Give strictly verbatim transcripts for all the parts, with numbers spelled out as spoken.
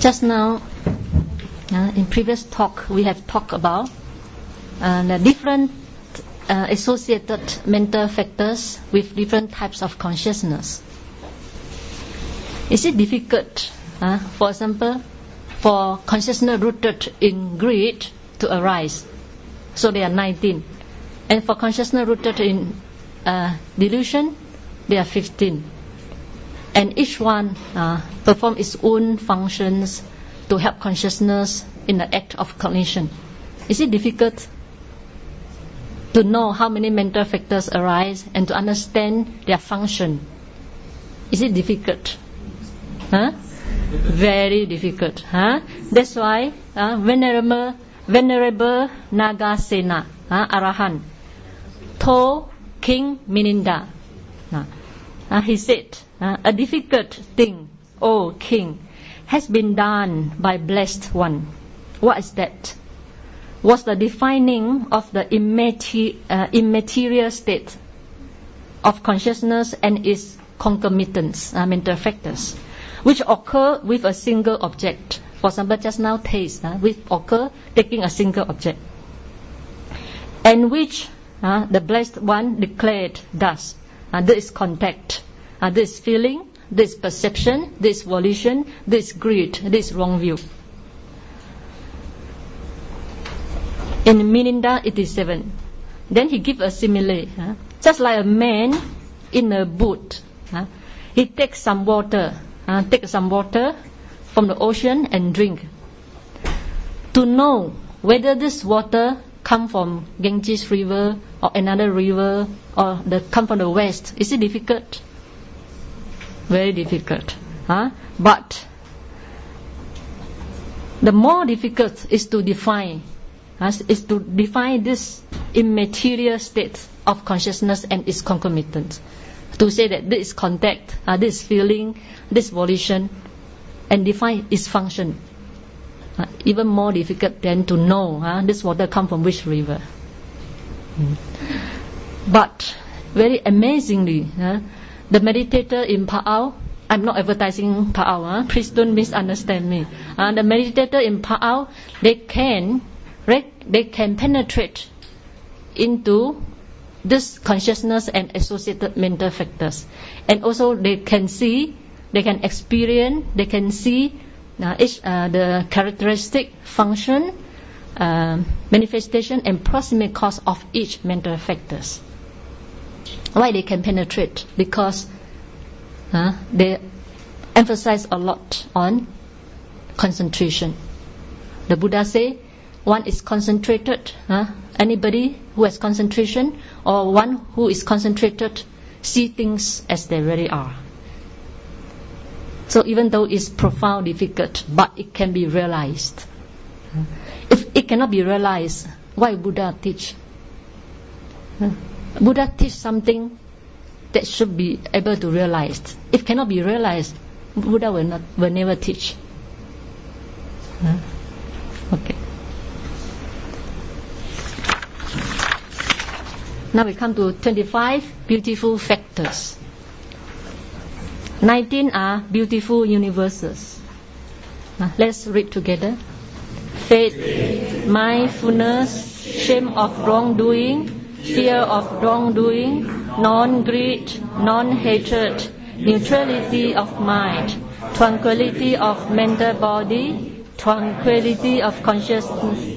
Just now, uh, in previous talk, we have talked about uh, the different uh, associated mental factors with different types of consciousness. Is it difficult, uh, for example, for consciousness rooted in greed to arise? So they are nineteen. And for consciousness rooted in uh, delusion, they are fifteen. And each one uh, perform its own functions to help consciousness in the act of cognition. Is it difficult to know how many mental factors arise and to understand their function? Is it difficult? Huh? Very difficult. Huh? That's why uh, Venerable, Venerable Nagasena, uh, Arahant, told King Mininda, uh, uh, he said, uh, a difficult thing, O king, has been done by blessed one. What is that? Was the defining of the immater- uh, immaterial state of consciousness and its concomitants, uh, mental factors, which occur with a single object. For example, just now taste, uh, which occur taking a single object, and which uh, the blessed one declared thus: uh, there is contact, uh, there is feeling, there is perception, there is volition, there is greed, there is wrong view. In Mininda eighty-seven, then he give a simile, uh, just like a man in a boat, uh, he takes some water, uh, take some water from the ocean and drink. To know whether this water come from Ganges river or another river or the come from the west, is it difficult? Very difficult. Huh? But the more difficult is to define, uh, is to define this immaterial state of consciousness and its concomitants. To say that this is contact, uh, this feeling, this volition, and define its function. Uh, even more difficult than to know uh, this water come from which river. Mm. But very amazingly, uh, the meditator in Pa'au, I'm not advertising Pa'au, uh, please don't misunderstand me. Uh, the meditator in Pa'au, they can, they can penetrate into this consciousness and associated mental factors, and also they can see, they can experience, they can see uh, each, uh, the characteristic, function, uh, manifestation, and proximate cause of each mental factors. Why they can penetrate? Because uh, they emphasize a lot on concentration. The Buddha say, one is concentrated. Uh, anybody who has concentration, or one who is concentrated, see things as they really are. So even though it's profound, difficult, but it can be realized. If it cannot be realized, why Buddha teach? Buddha teach something that should be able to realize. If cannot be realized, Buddha will not, will never teach. Okay. Now we come to twenty-five beautiful factors. nineteen are beautiful universes. Now, let's read together. Faith, mindfulness, shame of wrongdoing, fear of wrongdoing, non-greed, non-hatred, neutrality of mind, tranquility of mental body, tranquility of consciousness.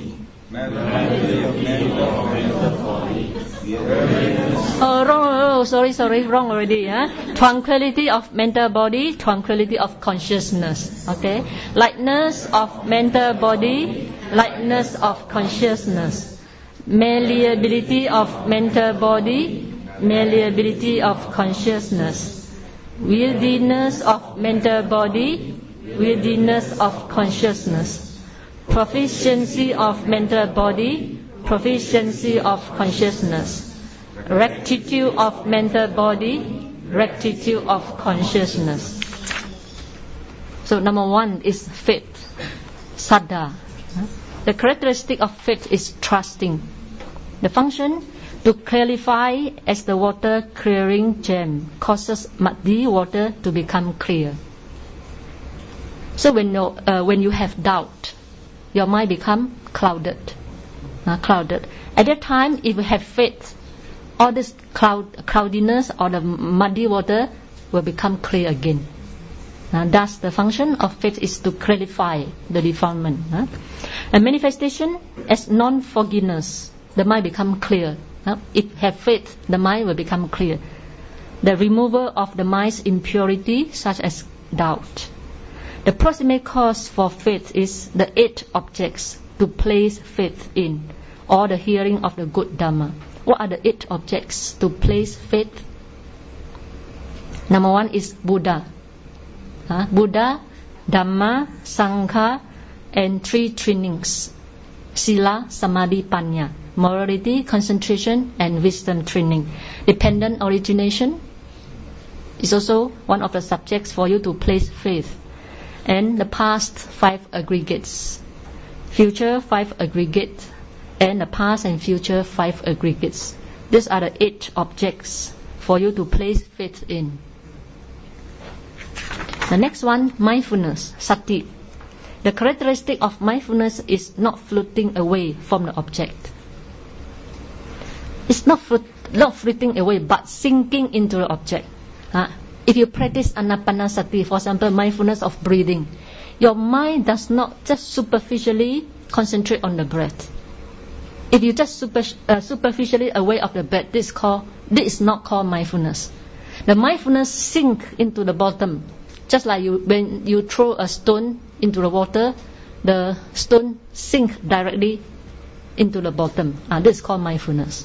Oh, wrong, oh, sorry, sorry, wrong already. Huh? Tranquility of mental body, tranquility of consciousness. Okay, lightness of mental body, lightness of consciousness. Malleability of mental body, malleability of consciousness. Wieldiness of mental body, wieldiness of consciousness. Proficiency of mental body, proficiency of consciousness. Rectitude of mental body, rectitude of consciousness. So number one is faith, saddha. The characteristic of faith is trusting. The function to clarify as the water clearing gem causes muddy water to become clear. So when you, uh, when you have doubt, your mind become clouded. Uh, clouded. At that time, if you have faith, all this cloud, cloudiness or the muddy water will become clear again. Uh, thus, the function of faith is to clarify the defilement. Uh. A manifestation as non-forgiveness, the mind become clear. Uh. If you have faith, the mind will become clear. The removal of the mind's impurity, such as doubt. The proximate cause for faith is the eight objects to place faith in, or the hearing of the good Dhamma. What are the eight objects to place faith? Number one is Buddha. Huh? Buddha, Dhamma, Sangha, and three trainings. Sila, Samadhi, Panya. Morality, concentration, and wisdom training. Dependent origination is also one of the subjects for you to place faith. And the past five aggregates. Future five aggregates. And the past and future five aggregates. These are the eight objects for you to place faith in. The next one, mindfulness, sati. The characteristic of mindfulness is not floating away from the object. It's not, float, not floating away, but sinking into the object. Uh, if you practice anapanasati, for example, mindfulness of breathing, your mind does not just superficially concentrate on the breath. If you just super, uh, superficially aware of the breath, this, call, this is not called mindfulness. The mindfulness sink into the bottom. Just like you, when you throw a stone into the water, the stone sink directly into the bottom. Uh, this is called mindfulness.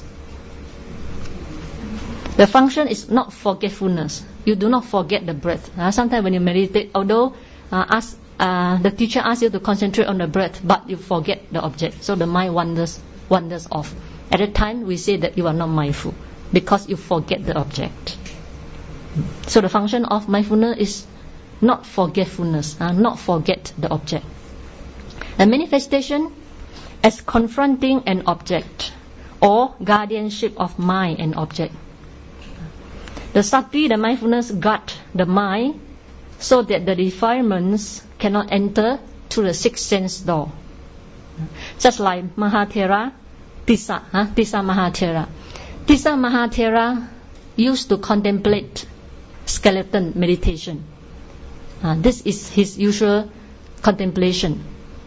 The function is not forgetfulness. You do not forget the breath. Uh, sometimes when you meditate, although uh, ask, uh, the teacher asks you to concentrate on the breath, but you forget the object. So the mind wanders, wanders off. At that time, we say that you are not mindful because you forget the object. So the function of mindfulness is not forgetfulness, uh, not forget the object. The manifestation as confronting an object or guardianship of mind and object. The sati, the mindfulness, guard the mind so that the defilements cannot enter through the sixth sense door. Just like Mahathera, Tissa, huh? Tissa Mahathera. Tissa Mahathera used to contemplate skeleton meditation. Uh, this is his usual contemplation.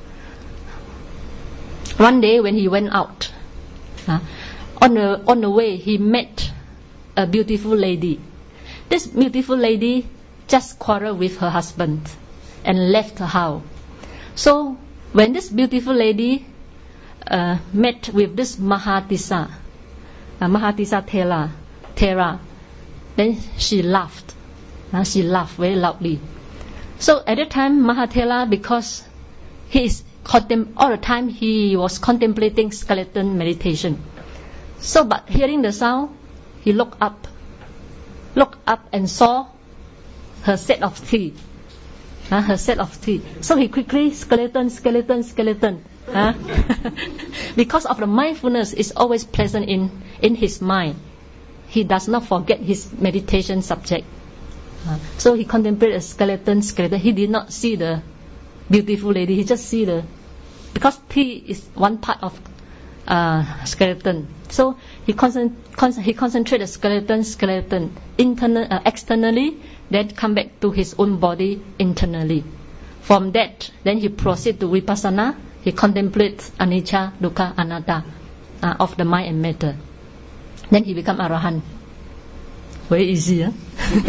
One day when he went out, uh, on the on the way he met a beautiful lady. This beautiful lady just quarreled with her husband and left her house. So when this beautiful lady uh, met with this Mahatissa, uh, Mahatissa Thera, Thera, then she laughed. Uh, she laughed very loudly. So at that time, Mahathera, because he is contem- all the time he was contemplating skeleton meditation. So, but hearing the sound, he looked up, looked up and saw her set of teeth, uh, her set of teeth. So he quickly skeleton, skeleton, skeleton. Uh, because of the mindfulness is always present in in his mind, he does not forget his meditation subject. Uh, so he contemplated a skeleton, skeleton. He did not see the beautiful lady. He just see the, because T is one part of uh, skeleton. So he concent, con- he concentrated skeleton, skeleton, internal, uh, externally, then come back to his own body internally. From that, then he proceed to vipassana. He contemplates anicca, dukkha, anatta uh, of the mind and matter. Then he become arahant. Very easy, huh?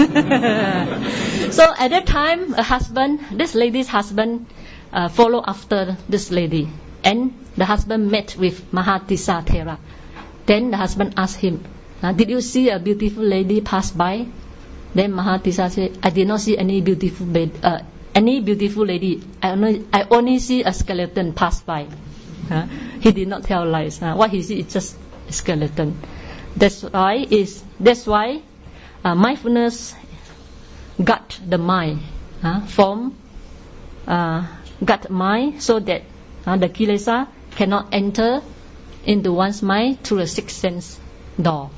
So at that time, a husband, this lady's husband, uh, followed after this lady, and the husband met with Mahatissa Thera. Then the husband asked him, uh, "Did you see a beautiful lady pass by?" Then Mahatissa said, "I did not see any beautiful, ba- uh, any beautiful lady. I only, I only see a skeleton pass by." Uh, he did not tell lies. Uh, what he see is just a skeleton. That's why is that's why. Uh, mindfulness guard the mind uh, from uh, guard mind so that uh, the kilesa cannot enter into one's mind through the sixth sense door.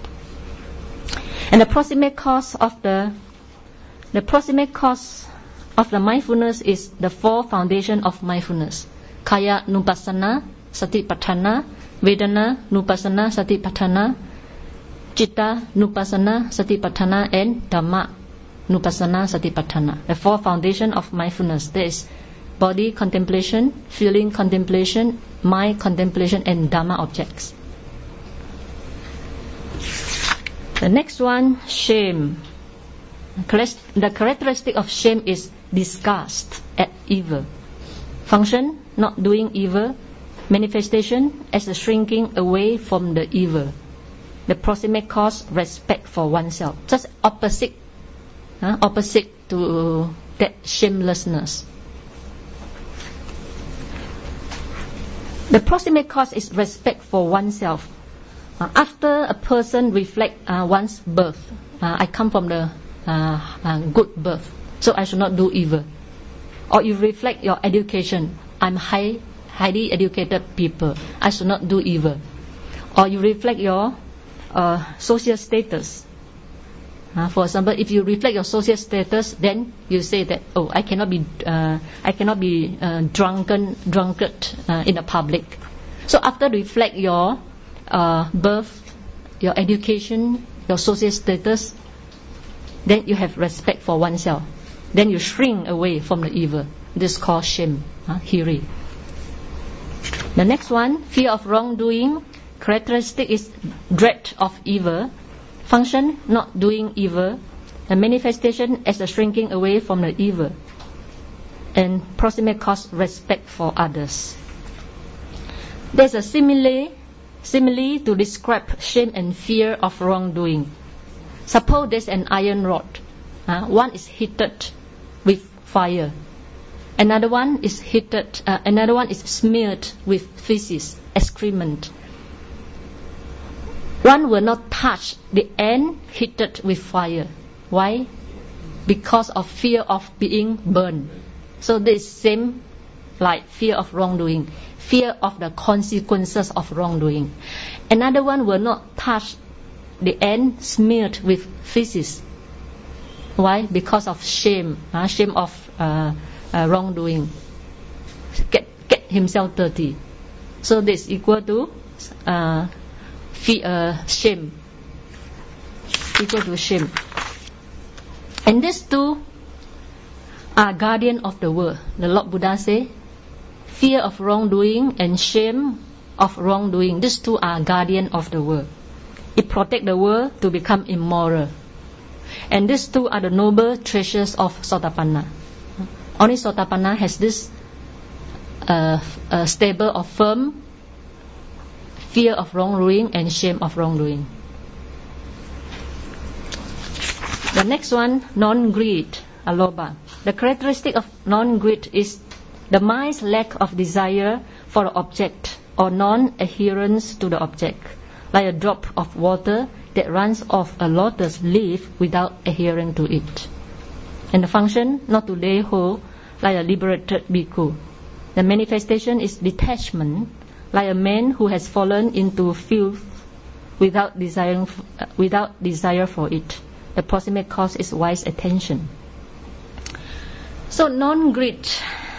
And the proximate cause of the the proximate cause of the mindfulness is the four foundation of mindfulness: Kaya Nupassana, Satipatthana, Vedana Nupassana, Satipatthana, Citta Nupassana, Satipatthana, and Dhamma Nupassana, Satipatthana. The four foundation of mindfulness. There is body contemplation, feeling contemplation, mind contemplation, and Dhamma objects. The next one, shame. The characteristic of shame is disgust at evil. Function, not doing evil. Manifestation, as a shrinking away from the evil. The proximate cause, respect for oneself. Just opposite, uh, opposite to that shamelessness. The proximate cause is respect for oneself. Uh, after a person reflect uh, one's birth, uh, I come from the uh, uh, good birth, so I should not do evil. Or you reflect your education, I'm high, highly educated people, I should not do evil. Or you reflect your uh, social status. Uh, for example, if you reflect your social status, then you say that, oh, I cannot be, uh, I cannot be uh, drunken, drunkard uh, in the public. So after reflect your uh, birth, your education, your social status, then you have respect for oneself. Then you shrink away from the evil. This is called shame, uh, hiri. The next one, fear of wrongdoing. Characteristic is dread of evil. Function, not doing evil. A manifestation as a shrinking away from the evil. And proximate cause, respect for others. There's a simile, simile to describe shame and fear of wrongdoing. Suppose there's an iron rod. Uh, one is heated with fire. Another one is heated. Uh, another one is smeared with feces, excrement. One will not touch the end heated with fire. Why? Because of fear of being burned. So this is same like fear of wrongdoing, fear of the consequences of wrongdoing. Another one will not touch the end smeared with feces. Why? Because of shame, uh, shame of uh, uh, wrongdoing. Get get himself dirty. So this is equal to uh, fear, uh, shame. Equal to shame. And these two are guardian of the world. The Lord Buddha say, fear of wrongdoing and shame of wrongdoing. These two are guardian of the world. It protects the world to become immoral. And these two are the noble treasures of Sotapanna. Only Sotapanna has this uh, uh, stable or firm fear of wrongdoing and shame of wrongdoing. The next one, non-greed, alobha. The characteristic of non-greed is the mind's lack of desire for the object or non-adherence to the object, like a drop of water that runs off a lotus leaf without adhering to it. And the function, not to lay hold, like a liberated bhikkhu. The manifestation is detachment, like a man who has fallen into filth without desiring, uh, without desire for it. The proximate cause is wise attention. So non-greed.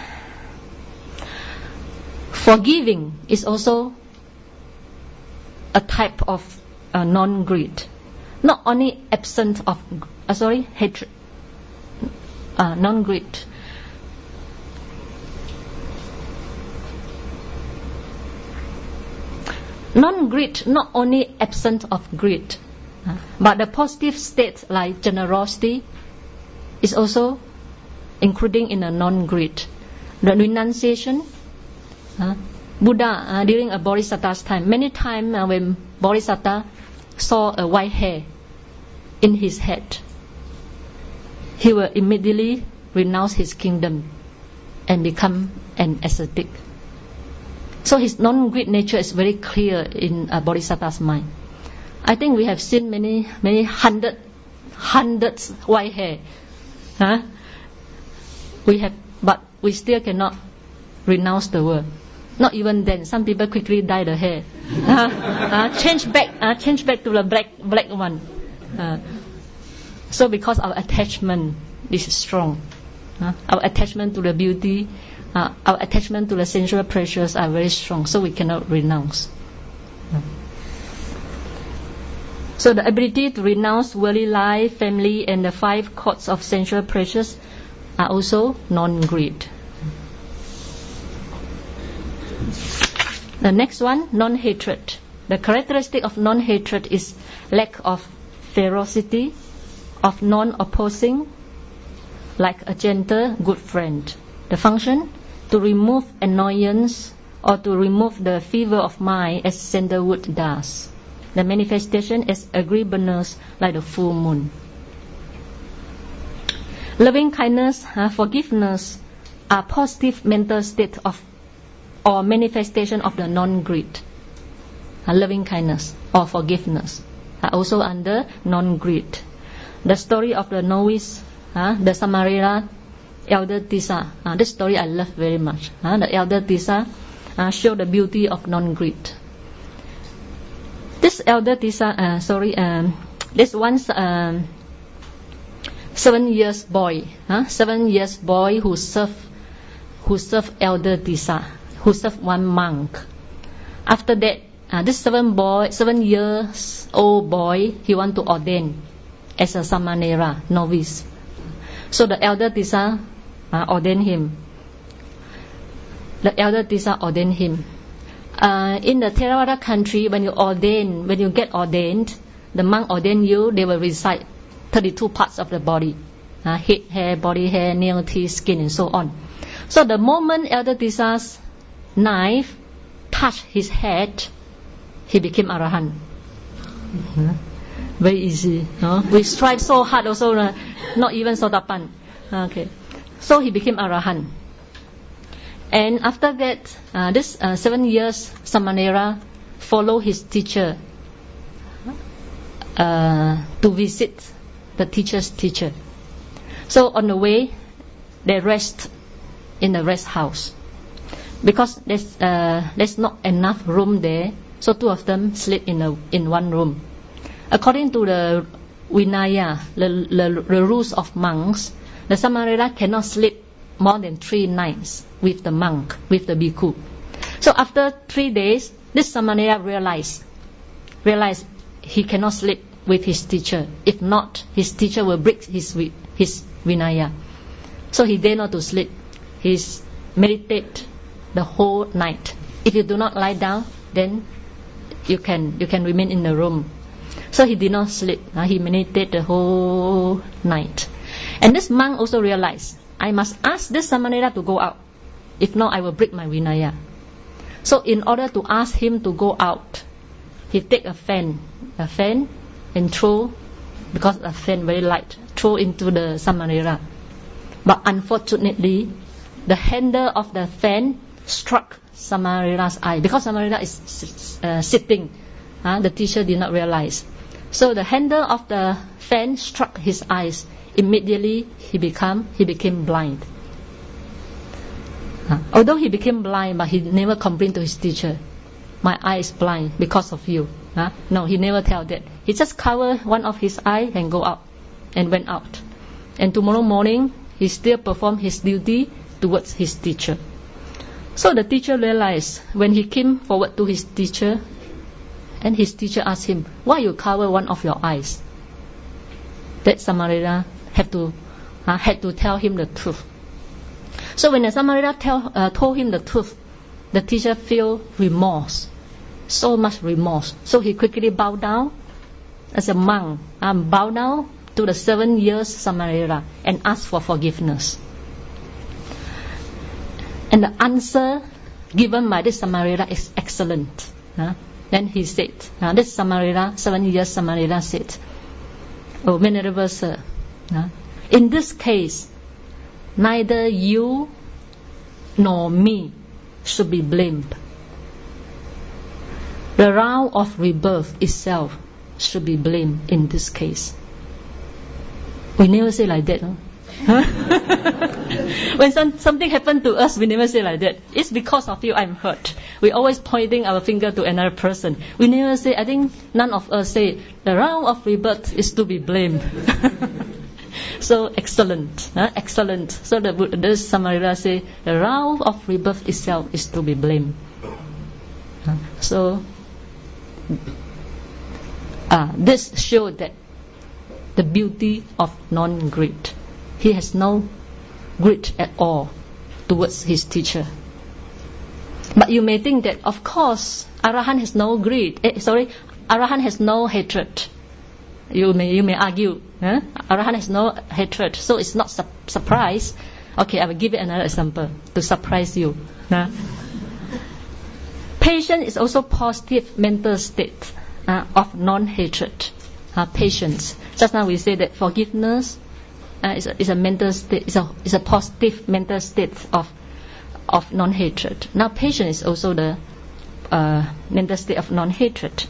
Forgiving is also a type of uh, non-greed. Not only absence of, uh, sorry, hatred, uh, non-greed. Non-greed, not only absence of greed, uh, but the positive state like generosity is also including in a non-greed. The renunciation, uh, Buddha uh, during a Bodhisattva's time, many times uh, when Bodhisattva saw a white hair in his head, he will immediately renounce his kingdom and become an ascetic. So his non-greed nature is very clear in a Bodhisattva's mind. I think we have seen many, many hundred, hundreds white hair. Huh? We have, but we still cannot renounce the world. Not even then. Some people quickly dye the hair, uh, uh, change back, uh, change back to the black, black one. Uh, so because our attachment is strong, Uh, our attachment to the beauty, uh, our attachment to the sensual pleasures are very strong, so we cannot renounce. Uh. So the ability to renounce worldly life, family, and the five courts of sensual pleasures are also non-greed. The next one, non-hatred. The characteristic of non-hatred is lack of ferocity, of non-opposing, like a gentle, good friend. The function, to remove annoyance or to remove the fever of mind as sandalwood does. The manifestation is agreeableness like the full moon. Loving kindness, uh, forgiveness are positive mental state of or manifestation of the non-greed. Uh, loving kindness or forgiveness are also under non-greed. The story of the novice, uh, the Samarera elder Tissa. Uh, this story I love very much. Uh, the elder Tissa uh, showed the beauty of non-greed. This elder Tissa, uh, sorry, um, this once um, seven years boy, huh? seven years boy who served, who served elder Tissa, who served one monk. After that, uh, this seven boy, seven years old boy, he want to ordain as a Samanera novice. So the elder Tissa uh, ordained him. The elder Tissa ordained him. Uh, in the Theravada country, when you ordain, when you get ordained, the monk ordain you, they will recite thirty-two parts of the body, uh, head, hair, body hair, nail, teeth, skin, and so on. So the moment elder Tissa's knife touched his head, he became Arahant. Mm-hmm. Very easy. No? We strive so hard also, uh, not even Sotapan. Okay. So he became Arahant. And after that, uh, this uh, seven years, Samanera followed his teacher uh, to visit the teacher's teacher. So on the way, they rest in the rest house. Because there's, uh, there's not enough room there, so two of them sleep in, a, in one room. According to the Vinaya, the, the, the rules of monks, the Samanera cannot sleep more than three nights with the monk, with the bhikkhu. So after three days, this Samanera realized, realized he cannot sleep with his teacher. If not, his teacher will break his his Vinaya. So he dare not to sleep. He meditate the whole night. If you do not lie down, then you can you can remain in the room. So he did not sleep. Uh, he meditated the whole night. And this monk also realized, I must ask this Samanera to go out. If not, I will break my Vinaya. So in order to ask him to go out, he take a fan, a fan, and throw, because a fan very light, throw into the Samanera. But unfortunately, the handle of the fan struck Samanera's eye. Because Samanera is uh, sitting, uh, the teacher did not realize. So the handle of the fan struck his eyes. Immediately he become he became blind. Uh, although he became blind, but he never complained to his teacher, my eye is blind because of you. Uh, no, he never tell that. He just covered one of his eye and go out, and went out. And tomorrow morning, he still performed his duty towards his teacher. So the teacher realized when he came forward to his teacher, and his teacher asked him, why you cover one of your eyes? That Samanera had to uh, had to tell him the truth. So when the Samanera tell, uh, told him the truth, the teacher feel remorse, so much remorse. So he quickly bowed down as a monk, um, bowed down to the seven years Samanera and asked for forgiveness. And the answer given by this Samanera is excellent. Uh, then he said, uh, this Samanera, seven years Samanera said, oh, Venerable Sir, uh, in this case, neither you nor me should be blamed. The round of rebirth itself should be blamed in this case. We never say like that. Huh? When some, something happened to us, we never say like that. It's because of you I'm hurt. We always pointing our finger to another person. We never say, I think none of us say, the round of rebirth is to be blamed. So excellent, uh, excellent. So the Buddhist Samarira say the round of rebirth itself is to be blamed. Uh, so uh, this showed that the beauty of non-greed. He has no greed at all towards his teacher. But you may think that, of course, Arahant has no greed. Eh, sorry, Arahant has no hatred. You may you may argue, huh? Arahant has no hatred, so it's not su- surprise. Okay, I will give you another example to surprise you. Huh? Patience is also positive mental state uh, of non-hatred. Uh, patience. Just now we say that forgiveness uh, is, a, is a mental state. Is a is a positive mental state of of non-hatred. Now, patience is also the uh, mental state of non-hatred.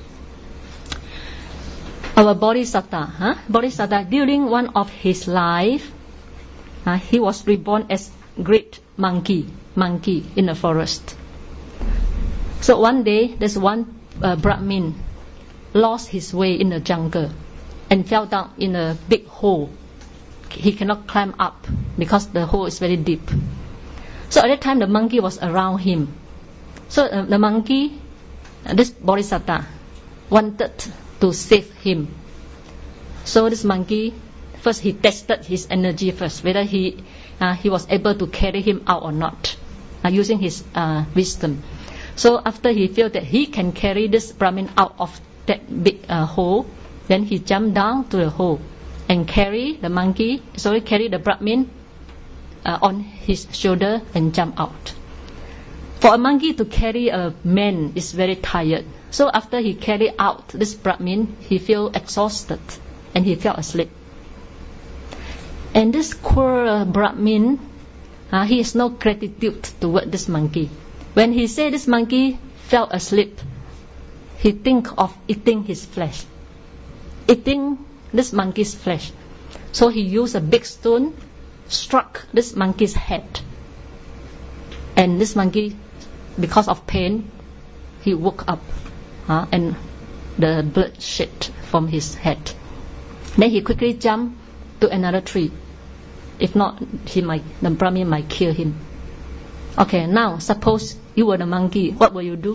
Our Bodhisattva, huh? Bodhisattva, during one of his life, uh, he was reborn as great monkey, monkey in the forest. So one day, there's one uh, Brahmin lost his way in the jungle and fell down in a big hole. He cannot climb up because the hole is very deep. So at that time, the monkey was around him. So uh, the monkey, uh, this Bodhisattva, wanted to save him. So this monkey, first he tested his energy first, whether he uh, he was able to carry him out or not, uh, using his uh, wisdom. So after he felt that he can carry this Brahmin out of that big uh, hole, then he jumped down to the hole and carry the monkey, sorry, carry the Brahmin uh, on his shoulder and jump out. For a monkey to carry a man is very tired. So after he carried out this Brahmin, he felt exhausted and he fell asleep. And this poor Brahmin, uh, he has no gratitude toward this monkey. When he said this monkey fell asleep, he think of eating his flesh, eating this monkey's flesh. So he used a big stone, struck this monkey's head. And this monkey, because of pain, he woke up. Uh, and the blood shed from his head. Then he quickly jumped to another tree. If not, he might, the Brahmin might kill him. Okay, now suppose you were the monkey, what will you do?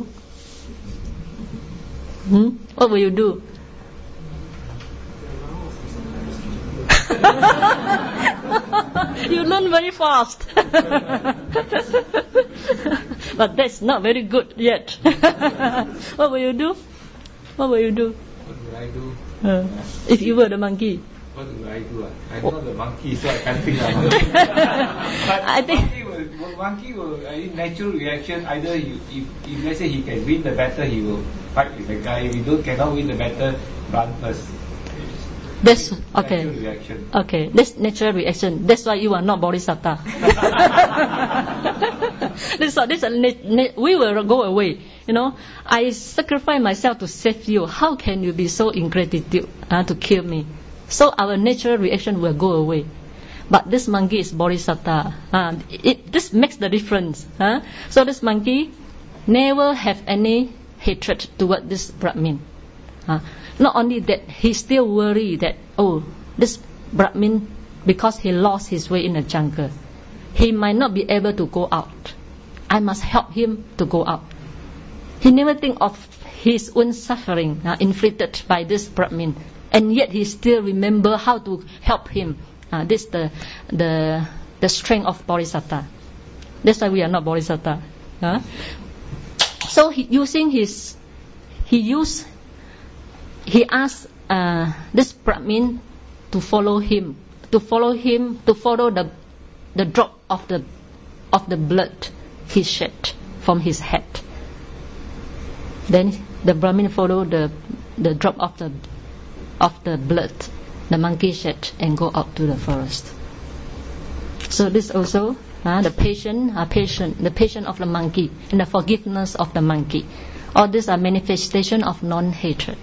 Hmm? What will you do? You learn very fast. But that's not very good yet. What will you do? What will you do? What will I do? Uh, if you were the monkey. What will I do? I'm not the monkey, so I can't think of it. But I think monkey will, monkey will, uh, in natural reaction, either you, if, if let's say he can win the battle, he will fight with the guy. If he don't, cannot win the battle, run first. That's okay. Natural reaction. Okay, that's natural reaction. That's why you are not Bodhisattva. this, this, we will go away. You know, I sacrifice myself to save you. How can you be so ingratitude uh, to kill me? So our natural reaction will go away. But this monkey is Bodhisattva. Uh, it, this makes the difference. Huh? So this monkey never have any hatred toward this Brahmin. Uh, not only that, he still worry that, oh, this Brahmin, because he lost his way in the jungle, he might not be able to go out. I must help him to go out. He never think of his own suffering uh, inflicted by this Brahmin, and yet he still remember how to help him. Uh, this the the the strength of Bodhisattva. That's why we are not Bodhisattva. Uh. So he, using his, he used. He asked uh, this Brahmin to follow him, to follow him, to follow the the drop of the of the blood he shed from his head. Then the Brahmin followed the the drop of the of the blood the monkey shed and go out to the forest. So this also uh, the patient, uh, patient, the patience of the monkey and the forgiveness of the monkey. All these are manifestation of non-hatred.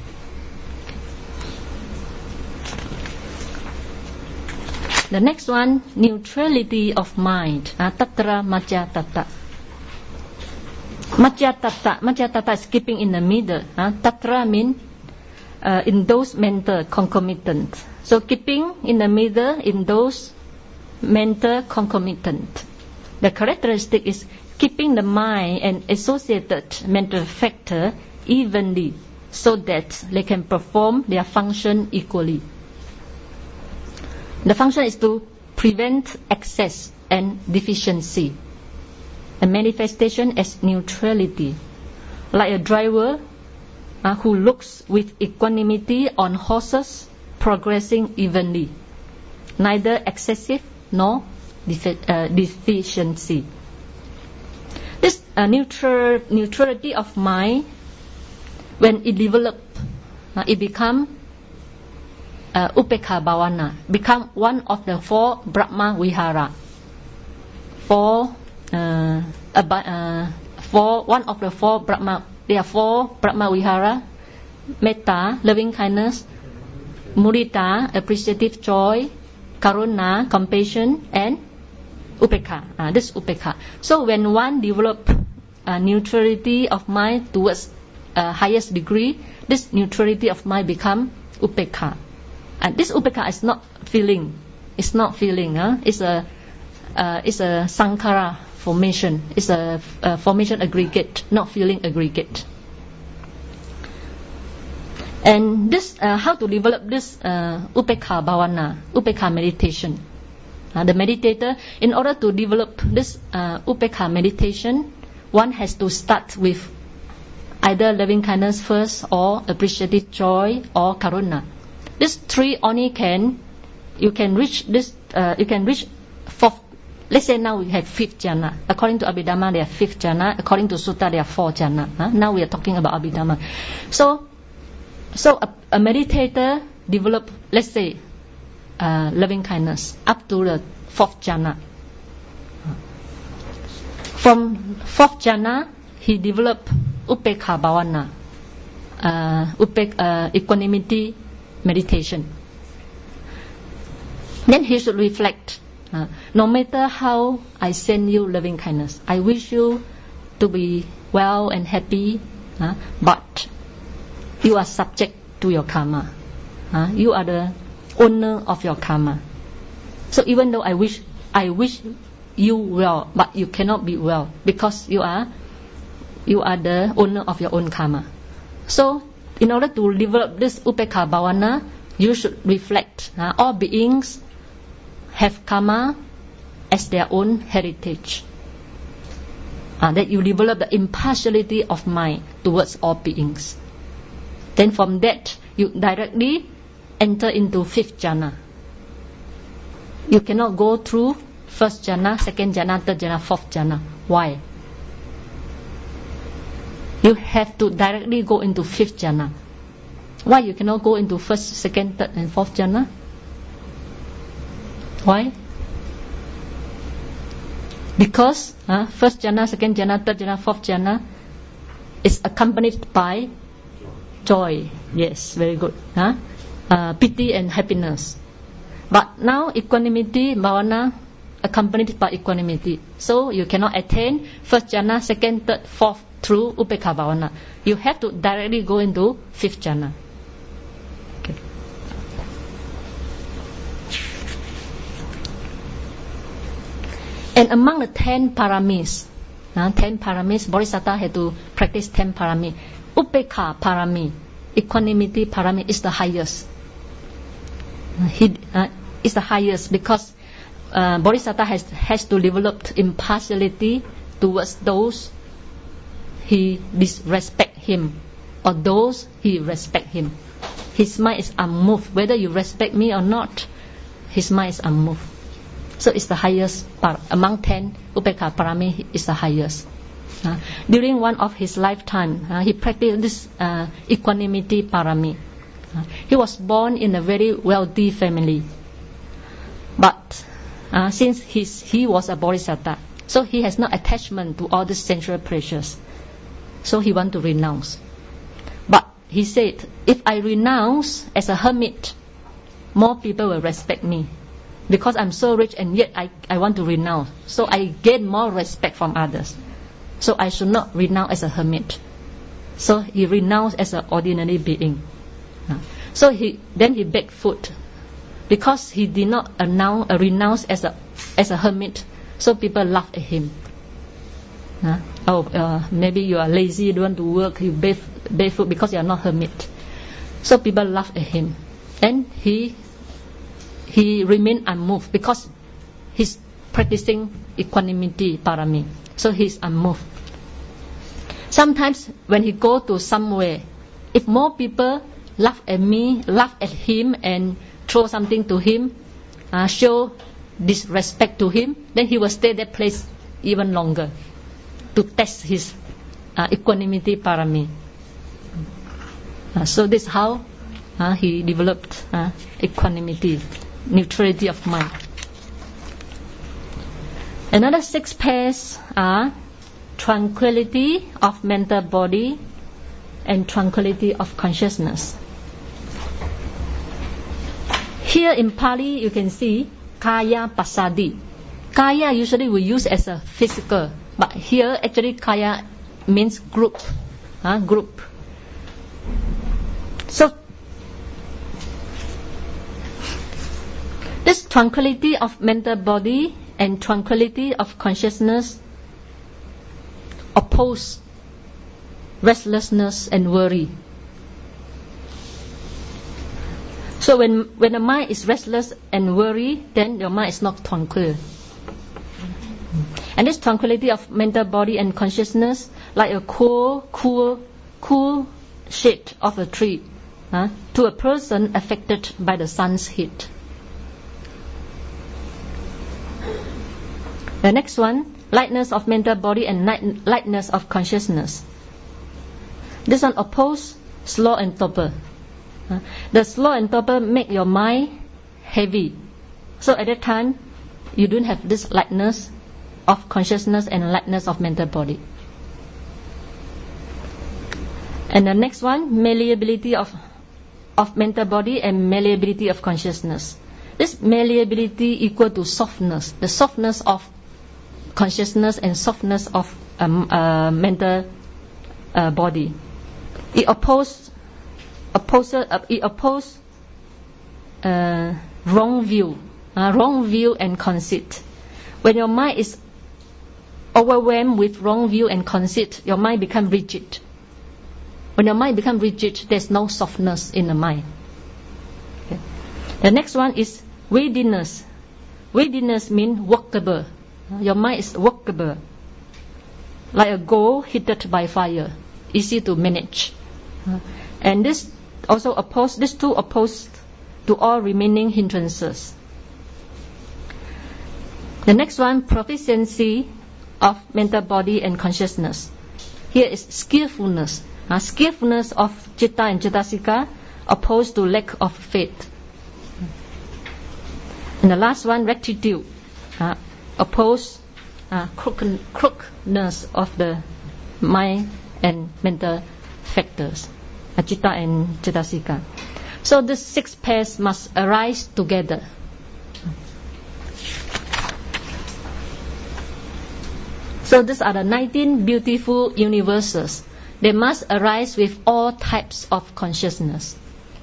The next one, neutrality of mind. Uh, tatra Majjhatthata. Majjhatthata. Majjhatthata is keeping in the middle. Uh, tatra means uh, in those mental concomitant. So keeping in the middle in those mental concomitant. The characteristic is keeping the mind and associated mental factor evenly so that they can perform their function equally. The function is to prevent excess and deficiency. A manifestation as neutrality, like a driver uh, who looks with equanimity on horses progressing evenly, neither excessive nor defi- uh, deficiency. This uh, neutral, neutrality of mind, when it develops, uh, it becomes uh, Upekkha Bhavana, become one of the four Brahma Vihara. Four, uh, uh, four, one of the four Brahma, there are four Brahma Vihara: Metta, loving kindness; Mudita, appreciative joy; Karuna, compassion; and Upekkha. Uh, this Upekkha. So when one develop uh, neutrality of mind towards uh, highest degree, this neutrality of mind become Upekkha. And this Upekkha is not feeling. It's not feeling. Huh? It's a uh, it's a Sankhara formation. It's a, a formation aggregate, not feeling aggregate. And this, uh, how to develop this uh, Upekkha Bhavana, Upekkha meditation. Uh, the meditator, in order to develop this uh, Upekkha meditation, one has to start with either loving kindness first, or appreciative joy, or Karuna. These three only can, you can reach this, uh, you can reach fourth. Let's say now we have fifth jhana. According to Abhidhamma, there are fifth jhana. According to Sutta, there are four jhana. Huh? Now we are talking about Abhidhamma. So, so a, a meditator develop, let's say, uh, loving kindness up to the fourth jhana. From fourth jhana, he develop Upekkha Bhavana, uh, upek, uh, equanimity meditation. Then he should reflect. Uh, no matter how I send you loving kindness, I wish you to be well and happy, uh, but you are subject to your karma. Uh, you are the owner of your karma. So even though I wish, I wish you well, but you cannot be well because you are, you are the owner of your own karma. So in order to develop this Upekkha Bhavana, you should reflect. Uh, all beings have karma as their own heritage. Uh, that you develop the impartiality of mind towards all beings. Then from that, you directly enter into fifth jhana. You cannot go through first jhana, second jhana, third jhana, fourth jhana. Why? You have to directly go into fifth jhana. Why you cannot go into first, second, third, and fourth jhana? Why? Because uh, first jhana, second jhana, third jhana, fourth jhana is accompanied by joy. Yes, very good. Huh? Uh, pity and happiness. But now equanimity, bhavana, accompanied by equanimity. So you cannot attain first jhana, second, third, fourth through Upekkha Bhavana. You have to directly go into fifth jhana. Okay. And among the ten paramis, uh, ten paramis, Bodhisattva had to practice ten parami. Upekkha parami, equanimity parami, is the highest. Uh, he uh, is the highest because uh, Bodhisattva has has to develop impartiality towards those he disrespect him or those he respect him. His mind is unmoved. Whether you respect me or not, his mind is unmoved. So it's the highest par- among ten. Upekkha parami is the highest. Uh, during one of his lifetime, uh, he practiced this uh, equanimity parami. Uh, he was born in a very wealthy family, but uh, since he's, he was a bodhisattva, so he has no attachment to all these sensual pleasures. So he want to renounce. But he said, if I renounce as a hermit, more people will respect me. Because I'm so rich and yet I, I want to renounce. So I gain more respect from others. So I should not renounce as a hermit. So he renounced as an ordinary being. Uh, so he then he begged food, because he did not announce, uh, renounce as a as a hermit. So people laughed at him. Uh, oh, uh, maybe you are lazy, you don't want to work, you beg beg food because you are not hermit. So people laughed at him, and he he remained unmoved because he's practicing equanimity parami. So he's unmoved. Sometimes when he go to somewhere, if more people laugh at me, laugh at him, and throw something to him, uh, show disrespect to him, then he will stay that place even longer to test his uh, equanimity parami. Uh, so this is how uh, he developed uh, equanimity, neutrality of mind. Another six pairs are tranquility of mental body and tranquility of consciousness. Here in Pali you can see kaya pasadi. Kaya usually we use as a physical, but here actually kaya means group, uh, group. So this tranquility of mental body and tranquility of consciousness oppose restlessness and worry. So when when the mind is restless and worry, then your mind is not tranquil. And this tranquility of mental body and consciousness, like a cool, cool, cool shade of a tree, uh, to a person affected by the sun's heat. The next one, lightness of mental body and light, lightness of consciousness. This one oppose slow and torpor. Uh, the slow and torpor make your mind heavy. So at that time, you don't have this lightness of consciousness and lightness of mental body. And the next one, malleability of of mental body and malleability of consciousness. This malleability equal to softness, the softness of consciousness and softness of um, uh, mental uh, body. It opposes oppose, uh, it oppose uh, wrong view, uh, wrong view and conceit. When your mind is overwhelmed with wrong view and conceit, your mind becomes rigid. When your mind becomes rigid, there's no softness in the mind. Okay. The next one is weightiness. Weightiness means workable. Your mind is workable, like a gold heated by fire, easy to manage. And this also oppose, these two opposed to all remaining hindrances. The next one, proficiency of mental body and consciousness. Here is skillfulness. Uh, skillfulness of citta and cetasika opposed to lack of faith. And the last one, rectitude, uh, opposed uh, crooked, crookedness of the mind and mental factors, uh, citta and cetasika. So these six pairs must arise together. So these are the nineteen beautiful universes. They must arise with all types of consciousness.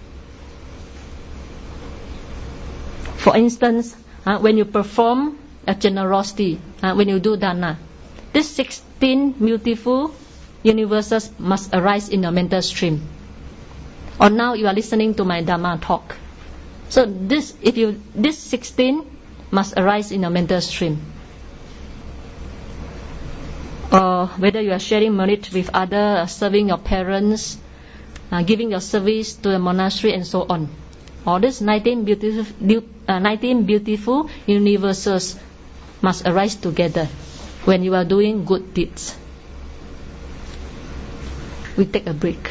For instance, uh, when you perform a generosity, uh, when you do dana, these sixteen beautiful universes must arise in your mental stream. Or now you are listening to my Dhamma talk. So this, if you, this sixteen must arise in your mental stream. Or whether you are sharing merit with others, serving your parents, uh, giving your service to a monastery, and so on. All these nineteen beautiful, uh, nineteen beautiful universes must arise together when you are doing good deeds. We take a break.